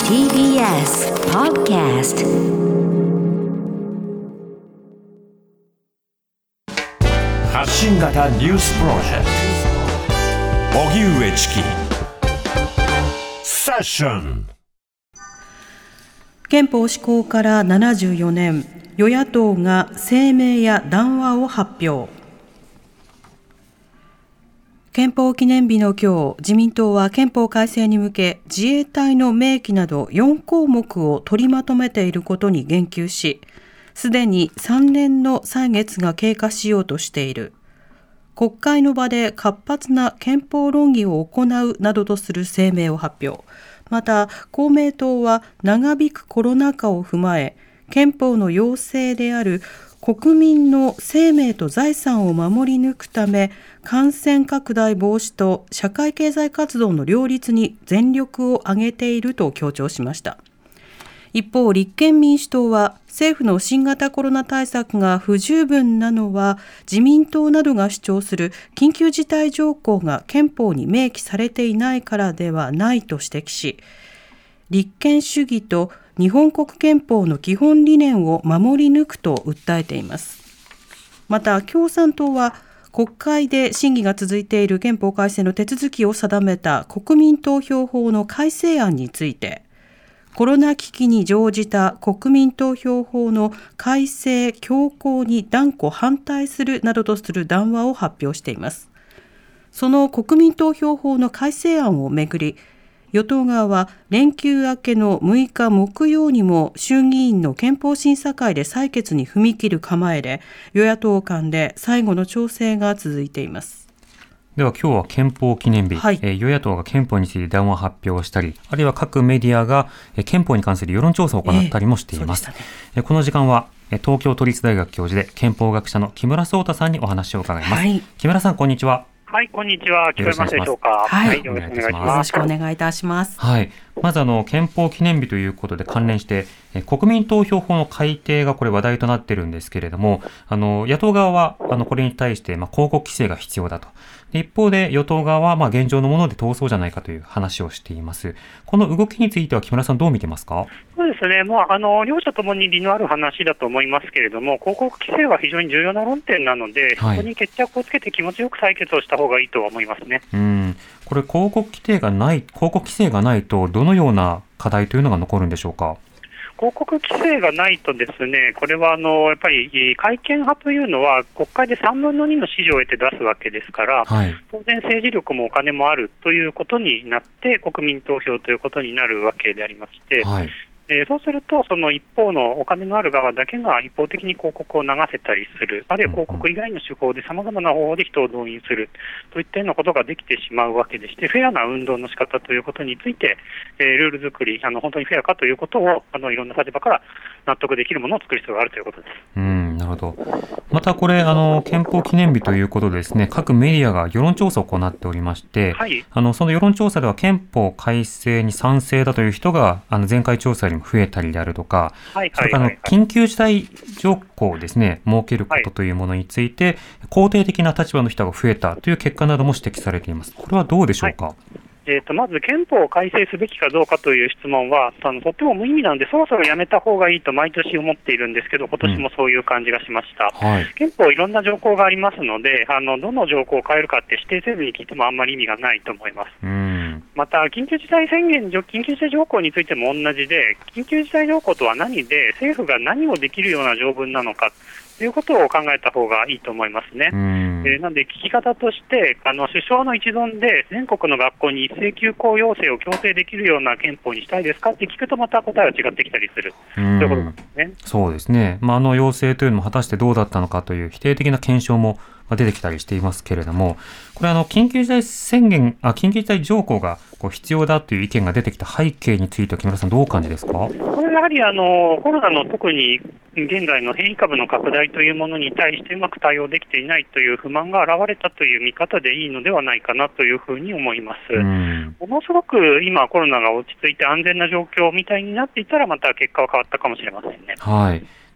TBS Podcast 発信型ニュースプロジェクト荻上チキセッション。 憲法施行から74年、与野党が声明や談話を発表。憲法記念日の今日、自民党は憲法改正に向け自衛隊の明記など4項目を取りまとめていることに言及し、すでに3年の歳月が経過しようとしている。国会の場で活発な憲法論議を行うなどとする声明を発表。また、公明党は長引くコロナ禍を踏まえ、憲法の要請である国民の生命と財産を守り抜くため、感染拡大防止と社会経済活動の両立に全力を挙げていると強調しました。一方、立憲民主党は政府の新型コロナ対策が不十分なのは自民党などが主張する緊急事態条項が憲法に明記されていないからではないと指摘し、立憲主義と日本国憲法の基本理念を守り抜くと訴えています。また、共産党は国会で審議が続いている憲法改正の手続きを定めた国民投票法の改正案について、コロナ危機に乗じた国民投票法の改正強行に断固反対するなどとする談話を発表しています。その国民投票法の改正案をめぐり、与党側は連休明けの6日木曜にも衆議院の憲法審査会で採決に踏み切る構えで、与野党間で最後の調整が続いています。 では今日は憲法記念日、与野党が憲法について談話発表したり、あるいは各メディアが憲法に関する世論調査を行ったりもしています。この時間は東京都立大学教授で憲法学者の木村壮太さんにお話を伺います。木村さん、こんにちは。 はい、こんにちは。聞こえますでしょうか。 はい、 よろしくお願いします。 よろしくお願いいたします。 はい、まず憲法記念日ということで関連して国民投票法の改定がこれ話題となっているんですけれども、野党側はこれに対して広告規制が必要だと。一方で与党側は現状のもので通そうじゃないかという話をしています。この動きについては木村さん、どう見てますか？ そうですね、両者ともに理のある話だと思いますけれども、広告規制は非常に重要な論点なので、そこに決着をつけて気持ちよく採決をした方がいいと思いますね。 これ広告規制がないとどのような課題というのが残るんでしょうか？ 広告規制がないとですね、これはやっぱり改憲派というのは国会で3分の2の支持を得て出すわけですから、当然政治力もお金もあるということになって国民投票ということになるわけでありまして、そうするとその一方のお金のある側だけが一方的に広告を流せたりする、あるいは広告以外の手法で様々な方法で人を動員するといったようなことができてしまうわけでして、フェアな運動の仕方ということについて、ルール作り、本当にフェアかということをいろんな立場から納得できるものを作る必要があるということです。 なるほど。またこれ憲法記念日ということでですね、各メディアが世論調査を行っておりまして、その世論調査では憲法改正に賛成だという人が前回調査よりも増えたりであるとか、それから緊急事態条項をですね設けることというものについて、肯定的な立場の人が増えたという結果なども指摘されています。これはどうでしょうか？ まず憲法を改正すべきかどうかという質問はとっても無意味なので、そろそろやめた方がいいと毎年思っているんですけど、今年もそういう感じがしました。憲法いろんな条項がありますので、どの条項を変えるかって指定せずに聞いてもあんまり意味がないと思います。また緊急事態条項についても同じで、緊急事態条項とは何で、政府が何をできるような条文なのかということを考えた方がいいと思いますね。なので聞き方として首相の一存で全国の学校に一斉休校要請を強制できるような憲法にしたいですかって聞くと、また答えは違ってきたりするということですね。 そうですね。要請というのも果たしてどうだったのかという否定的な検証も出てきたりしていますけれども、これ緊急事態条項が必要だという意見が出てきた背景については木村さん、どうお感じですか？これやはりコロナの特に現在の変異株の拡大というものに対してうまく対応できていないという不満が現れたという見方でいいのではないかなというふうに思います。ものすごく今コロナが落ち着いて安全な状況みたいになっていたら、また結果は変わったかもしれませんね。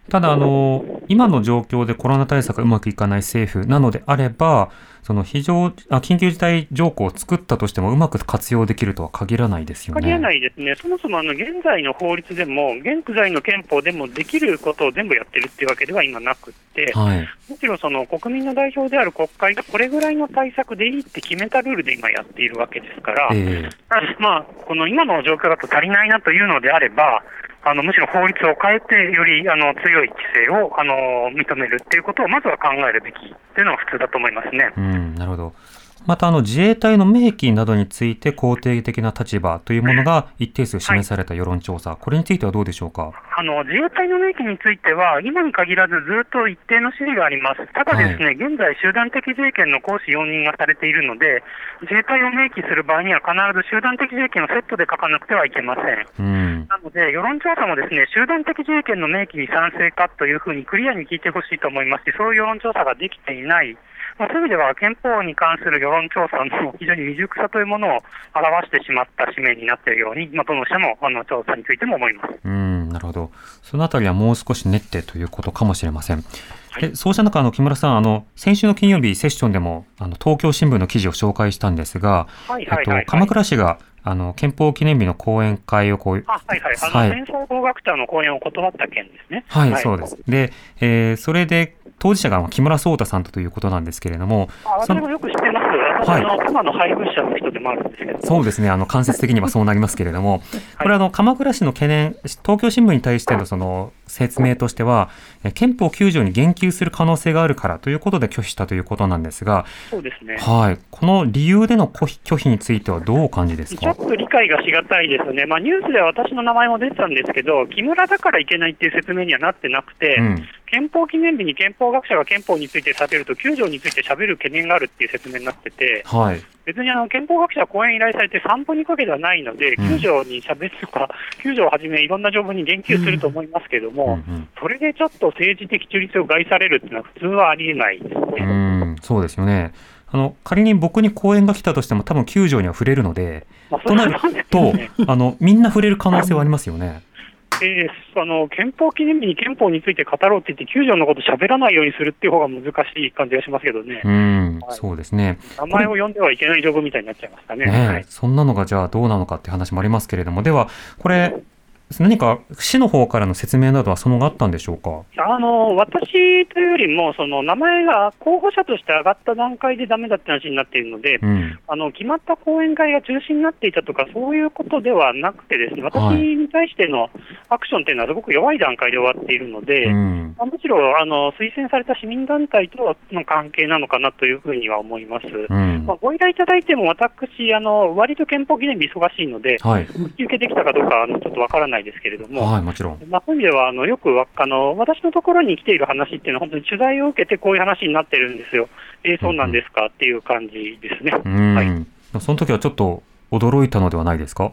ただ今の状況でコロナ対策がうまくいかない政府なのであれば、その緊急事態条項を作ったとしてもうまく活用できるとは限らないですよね。 限らないですね。そもそも現在の法律でも、現在の憲法でもできることを全部やってるっていうわけでは今なくって、はい、むしろその国民の代表である国会がこれぐらいの対策でいいって決めたルールで今やっているわけですから、この今の状況だと足りないなというのであれば、むしろ法律を変えて、より強い規制を認めるっていうことをまずは考えるべきっていうのが普通だと思いますね。 なるほど。また自衛隊の明記などについて肯定的な立場というものが一定数示された世論調査、これについてはどうでしょうか。 自衛隊の明記については今に限らずずっと一定の支持があります。ただですね、現在集団的自衛権の行使容認がされているので、自衛隊を明記する場合には必ず集団的自衛権をセットで書かなくてはいけません。なので世論調査もですね、集団的自衛権の明記に賛成かというふうにクリアに聞いてほしいと思いますし、そういう世論調査ができていない。そういう意味では憲法に関する世論調査の非常に未熟さというものを表してしまった紙面になっているように、どの社も調査についても思います。 なるほど。そのあたりはもう少し練ってということかもしれません。そうした中、木村さん、先週の金曜日セッションでも東京新聞の記事を紹介したんですが、鎌倉市が憲法記念日の講演会を戦争法学者の講演を断った件ですね。 そうです。で、それで当事者が木村壮太さんということなんですけれども、 私もよく知ってます。私妻の配偶者の人でもあるんですけど。 そうですね。間接的にはそうなりますけれども、これ鎌倉市の懸念、東京新聞に対してのその説明としては、憲法9条に言及する可能性があるからということで拒否したということなんですが、 そうですね。 この理由での拒否についてはどうお感じですか。 ちょっと理解がしがたいですね。ニュースでは私の名前も出てたんですけど、木村だからいけないっていう説明にはなってなくて、憲法記念日に憲法学者が憲法について喋ると9条について喋る懸念があるっていう説明になってて、別に憲法学者は講演依頼されて散歩に行くわけではないので、9条に喋るとか、9条をはじめいろんな条文に言及すると思いますけれども、それでちょっと政治的中立を害されるっていうのは普通はありえないですね。 そうですよね。仮に僕に講演が来たとしても多分9条には触れるので、となるとみんな触れる可能性はありますよね。 憲法記念日に憲法について語ろうって言って9条のこと喋らないようにするっていう方が難しい感じがしますけどね。 そうですね。 名前を呼んではいけない条文みたいになっちゃいましたね。 そんなのがじゃあどうなのかって話もありますけれども、ではこれ何か市の方からの説明などはその後あったんでしょうか。 私というよりもその名前が候補者として上がった段階でダメだって話になっているので、決まった講演会が中止になっていたとかそういうことではなくてですね、私に対してのアクションというのはすごく弱い段階で終わっているので、むしろ推薦された市民団体との関係なのかなというふうには思います。ご依頼いただいても私割と憲法記念日忙しいので、引き受けできたかどうかちょっとわからないですけれども、 もちろん。 そういう意味ではよく私のところに来ている話っていうのは本当に取材を受けてこういう話になってるんですよ。そうなんですかっていう感じですね。 その時はちょっと驚いたのではないですか。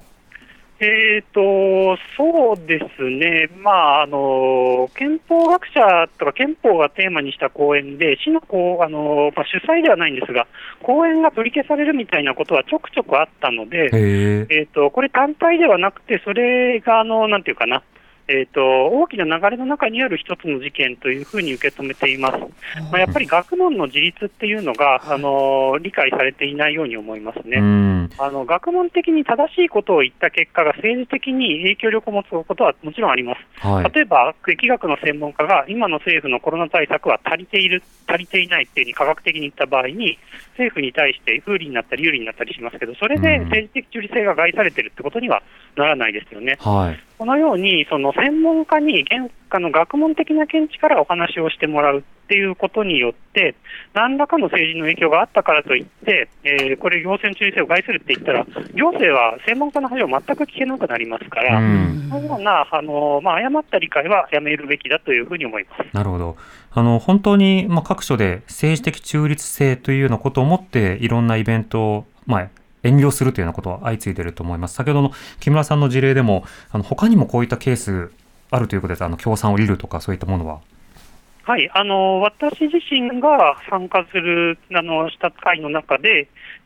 そうですね。憲法学者とか憲法がテーマにした講演で市の主催ではないんですが講演が取り消されるみたいなことはちょくちょくあったので、これ単体ではなくてそれがなんていうかな、大きな流れの中にある一つの事件というふうに受け止めています。やっぱり学問の自立っていうのが理解されていないように思いますね。学問的に正しいことを言った結果が政治的に影響力を持つことはもちろんあります。例えば疫学の専門家が今の政府のコロナ対策は足りている足りていないっていうふうに科学的に言った場合に政府に対して不利になったり有利になったりしますけど、それで政治的中立性が害されているってことにはならないですよね。このようにその専門家に学問的な見地からお話をしてもらうっていうことによって何らかの政治の影響があったからといって、これ行政の中立性を害するって言ったら行政は専門家の話を全く聞けなくなりますから、そういうような誤った理解はやめるべきだというふうに思います。 なるほど。本当に各所で政治的中立性というようなことをもっていろんなイベントを遠慮するというようなことは相次いでいると思います。先ほどの木村さんの事例でも他にもこういったケースあるということです。協賛を降りるとかそういったものは。私自身が参加するした会の中で、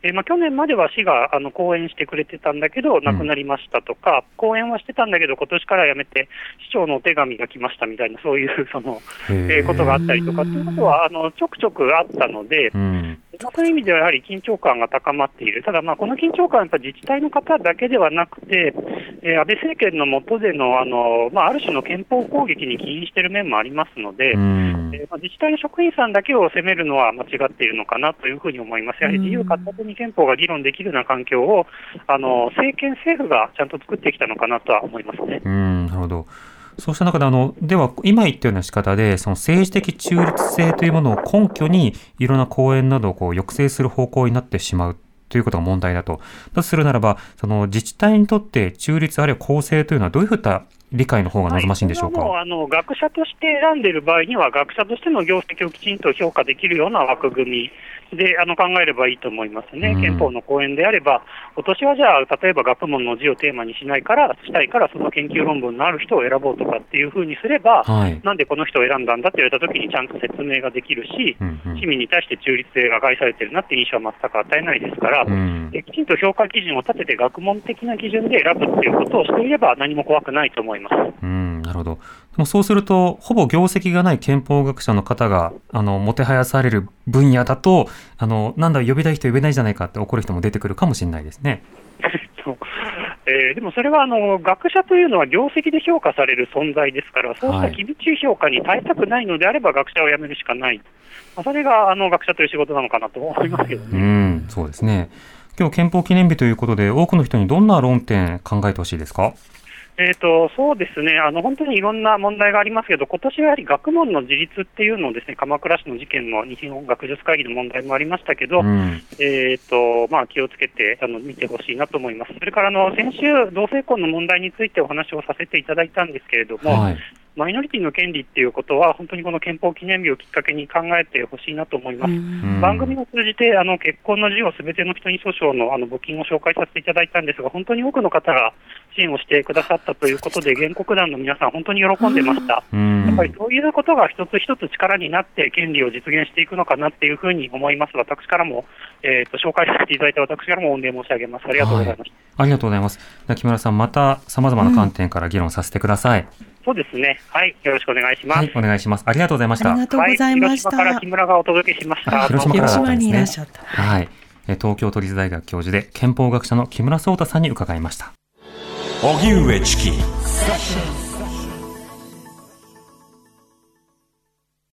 去年までは市が後援してくれてたんだけど亡くなりましたとか、後援はしてたんだけど今年から辞めて市長のお手紙が来ましたみたいな、そういうことがあったりとかということはちょくちょくあったので、そういう意味ではやはり緊張感が高まっている。ただこの緊張感はやっぱ自治体の方だけではなくて、安倍政権の下でのある種の憲法攻撃に起因している面もありますので、自治体の職員さんだけを責めるのは間違っているのかなというふうに思います。やはり自由闊達に憲法が議論できるような環境を政府がちゃんと作ってきたのかなとは思いますね。 なるほど。そうした中ででは今言ったような仕方でその政治的中立性というものを根拠にいろんな講演などを抑制する方向になってしまうということが問題だとするならば、その自治体にとって中立あるいは公正というのはどういうふういった理解の方が望ましいんでしょうか。 学者として選んでいる場合には学者としての業績をきちんと評価できるような枠組みで考えればいいと思いますね。憲法の講演であれば今年はじゃあ例えば学問の字をテーマにしたいからその研究論文のある人を選ぼうとかっていうふうにすれば、なんでこの人を選んだんだって言われたときにちゃんと説明ができるし、市民に対して中立性が害されているなって印象は全く与えないですから、きちんと評価基準を立てて学問的な基準で選ぶっていうことをしていれば何も怖くないと思います。 なるほど。でもそうするとほぼ業績がない憲法学者の方がもてはやされる分野だとなんだ呼びたい人呼べないじゃないかって怒る人も出てくるかもしれないですね。 でもそれは学者というのは業績で評価される存在ですから、そうした厳しい評価に耐えたくないのであれば学者を辞めるしかない、それが学者という仕事なのかなと思いますけどね。 そうですね。今日憲法記念日ということで多くの人にどんな論点考えてほしいですか。 そうですね、本当にいろんな問題がありますけど、今年はやはり学問の自立っていうのをですね、鎌倉市の事件の日本学術会議の問題もありましたけど、気をつけて見てほしいなと思います。それから先週、同性婚の問題についてお話をさせていただいたんですけれども、マイノリティの権利っていうことは本当にこの憲法記念日をきっかけに考えてほしいなと思います。番組を通じて結婚の自由をすべての人に訴訟の募金を紹介させていただいたんですが、本当に多くの方が支援をしてくださったということで、原告団の皆さん本当に喜んでました。やっぱりそういうことが一つ一つ力になって権利を実現していくのかなっていうふうに思います。私からも、紹介させていただいた私からも御礼申し上げます。ありがとうございました。 ありがとうございます。木村さん、また様々な観点から議論させてください。 そうですね。はい、よろしくお願いします。 お願いします。ありがとうございました。 ありがとうございました。 広島から木村がお届けしました。 広島にいらっしゃった。 東京都立大学教授で憲法学者の木村壮太さんに伺いました。 荻上チキ